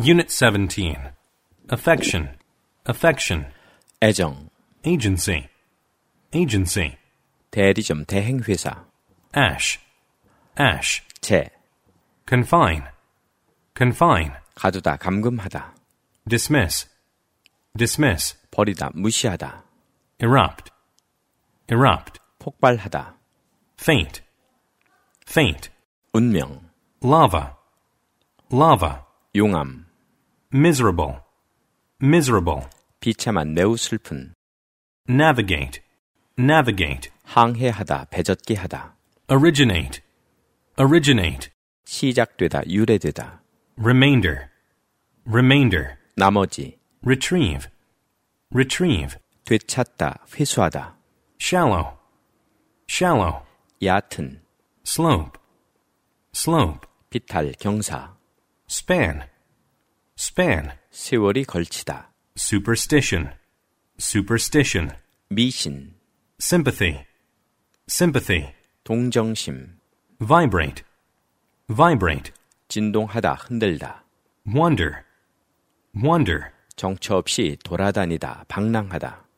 Unit 17. Affection, affection. 애정, Agency, agency. 대리점, 대행회사, Ash, ash. 재, Confine, confine. 가두다, 감금하다, Dismiss, dismiss. 버리다, 무시하다, Erupt, erupt. 폭발하다, Faint, faint. 운명, Lava, lava. 용암, Miserable, miserable. 비참한, 매우 슬픈, Navigate, navigate. 항해하다, 배젓기 하다, Originate, originate. 시작되다, 유래되다, Remainder, remainder. 나머지, Retrieve, retrieve. 되찾다, 회수하다, Shallow, shallow. 얕은, Slope, slope. 비탈, 경사, Span, span. 세월이 걸치다, Superstition, superstition. 미신, Sympathy, sympathy. 동정심, Vibrate, vibrate. 진동하다, 흔들다, Wonder, wonder. 정처 없이 돌아다니다, 방랑하다,